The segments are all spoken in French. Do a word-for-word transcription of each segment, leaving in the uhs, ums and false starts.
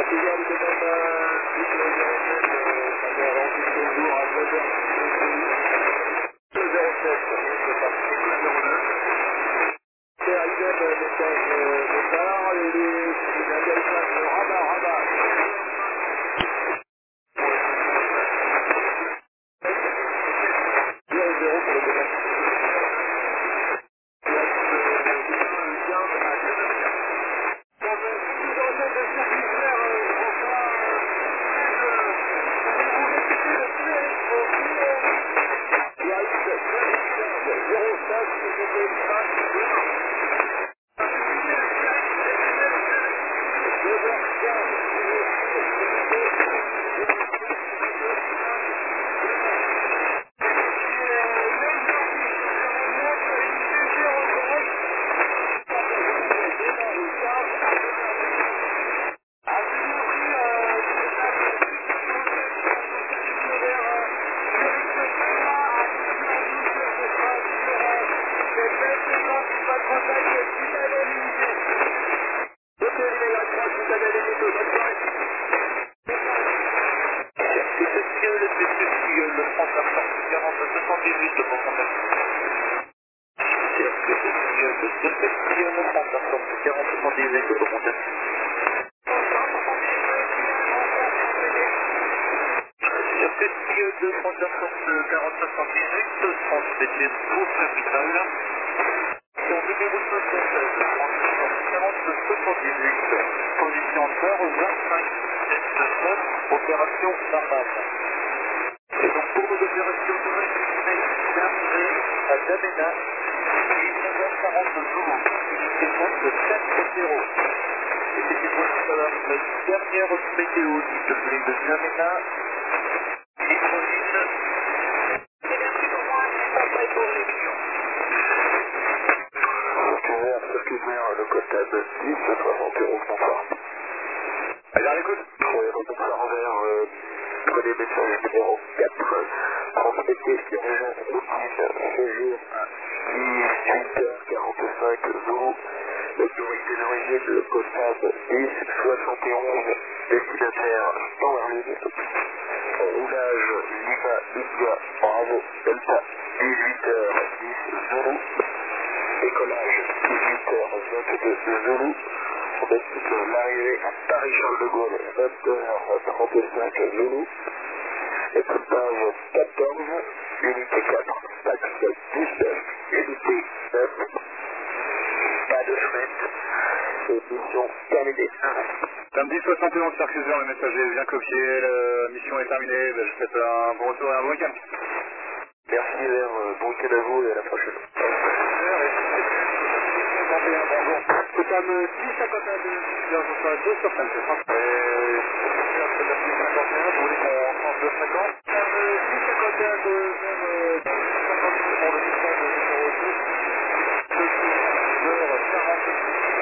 Signal de même six zéro sept, ça va rentrer toujours à deux heures deux zéro sept, c'est parti, deux zéro neuf. C'est arrivé le message de départ, et les atterrissages de rabat, rabat. zéro zéro pour le départ. Opération normale. Et donc pour nos opérations nouvelles, à Damena, dix-neuf heures quarante-deux, unité de sept zéro. Et c'était pour la dernière météo du blé de Damena, Microline. Et merci au moins, on va être aux réunions. Circulaire, circulaire, le code dix, soixante euros, bonsoir. Allez, à l'écoute. Oui, bonsoir envers, euh, prenez message numéro quatre, transmettez urgence routine, séjour à dix-huit heures quarante-cinq, Zoulou, l'autorité d'origine, le code dix, soixante et onze, destinataire Powerline, roulage Lima, India, Bravo, Delta, dix-huit heures dix, Zoulou, décollage dix-huit heures vingt-deux, Zoulou. On explique l'arrivée à Paris-Charles de Gaulle, vingt heures trente-cinq, Zoulou. Équipage quatorze, unité quatre, taxe dix-neuf, unité neuf. Pas de fret. Et mission terminée. Samedi soixante et onze, circulaire, le messager vient copier, la mission est terminée. Ben, je vous souhaite un bon retour et un bon week-end. Merci, Hilaire. Bon week-end à vous et à la prochaine. Total dix cinquante et un de bien, je reçois deux sur cinq, je crois. Euh, dix cinquante et un, vous voulez qu'on change de fréquence? dix cinquante et un de même cinquante pour le distance de numéro dix, deux heures quarante-six,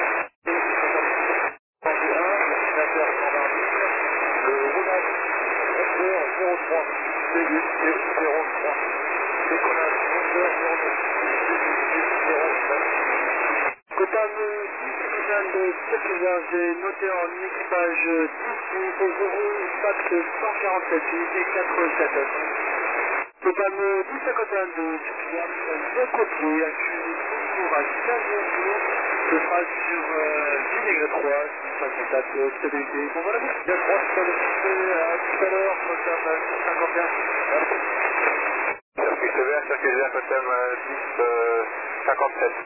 trente et un, destinataire cent vingt, le roulage onze heures zéro trois, C huit zéro trois, décollage onze heures zéro neuf, zéro neuf. Cotam de circulaire, j'ai noté en équipage dix, unité zéro, taxe cent quarante-sept, unité quatre-vingt-quatorze. Cotam dix cinquante et un de circulaire, de côté, accusé toujours à quinze jours, ce sera sur euh, ligne trois, sans contact, stabilité. Bon voilà, il y a trois stabilité, à tout à l'heure, Cotam dix cinquante et un. Circuit sévère, circuit sévère, Cotam dix cinquante-sept.